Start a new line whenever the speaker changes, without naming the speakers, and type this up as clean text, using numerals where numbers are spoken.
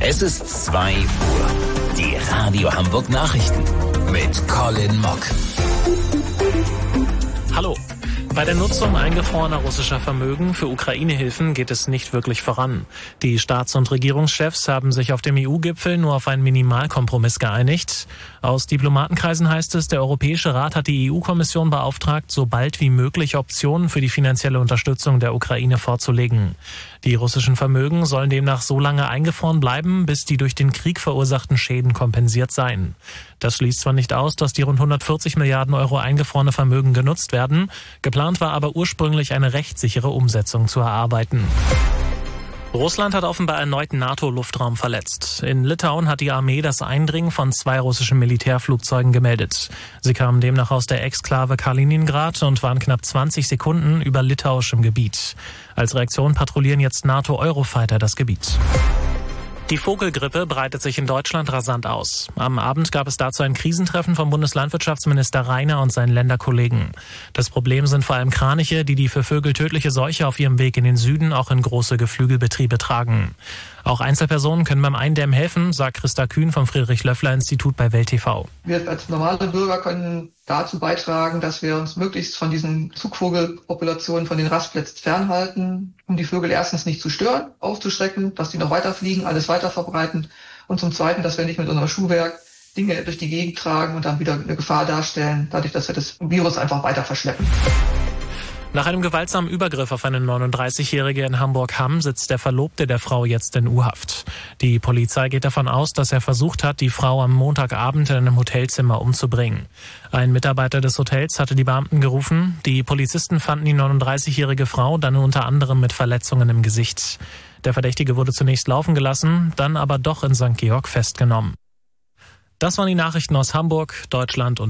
Es ist 2 Uhr. Die Radio Hamburg Nachrichten mit Colin Mock.
Hallo. Bei der Nutzung eingefrorener russischer Vermögen für Ukraine-Hilfen geht es nicht wirklich voran. Die Staats- und Regierungschefs haben sich auf dem EU-Gipfel nur auf einen Minimalkompromiss geeinigt. Aus Diplomatenkreisen heißt es, der Europäische Rat hat die EU-Kommission beauftragt, so bald wie möglich Optionen für die finanzielle Unterstützung der Ukraine vorzulegen. Die russischen Vermögen sollen demnach so lange eingefroren bleiben, bis die durch den Krieg verursachten Schäden kompensiert seien. Das schließt zwar nicht aus, dass die rund 140 Milliarden Euro eingefrorene Vermögen genutzt werden. Geplant war aber ursprünglich eine rechtssichere Umsetzung zu erarbeiten. Russland hat offenbar erneut NATO-Luftraum verletzt. In Litauen hat die Armee das Eindringen von 2 russischen Militärflugzeugen gemeldet. Sie kamen demnach aus der Exklave Kaliningrad und waren knapp 20 Sekunden über litauischem Gebiet. Als Reaktion patrouillieren jetzt NATO-Eurofighter das Gebiet. Die Vogelgrippe breitet sich in Deutschland rasant aus. Am Abend gab es dazu ein Krisentreffen vom Bundeslandwirtschaftsminister Rainer und seinen Länderkollegen. Das Problem sind vor allem Kraniche, die für Vögel tödliche Seuche auf ihrem Weg in den Süden auch in große Geflügelbetriebe tragen. Auch Einzelpersonen können beim Eindämmen helfen, sagt Christa Kühn vom Friedrich-Löffler-Institut bei Welt TV.
Wir als normale Bürger können dazu beitragen, dass wir uns möglichst von diesen Zugvogelpopulationen, von den Rastplätzen fernhalten, um die Vögel erstens nicht zu stören, aufzuschrecken, dass die noch weiter fliegen, alles weiter verbreiten und zum Zweiten, dass wir nicht mit unserem Schuhwerk Dinge durch die Gegend tragen und dann wieder eine Gefahr darstellen, dadurch, dass wir das Virus einfach weiter verschleppen.
Nach einem gewaltsamen Übergriff auf eine 39-Jährige in Hamburg-Hamm sitzt der Verlobte der Frau jetzt in U-Haft. Die Polizei geht davon aus, dass er versucht hat, die Frau am Montagabend in einem Hotelzimmer umzubringen. Ein Mitarbeiter des Hotels hatte die Beamten gerufen. Die Polizisten fanden die 39-jährige Frau dann unter anderem mit Verletzungen im Gesicht. Der Verdächtige wurde zunächst laufen gelassen, dann aber doch in St. Georg festgenommen. Das waren die Nachrichten aus Hamburg, Deutschland und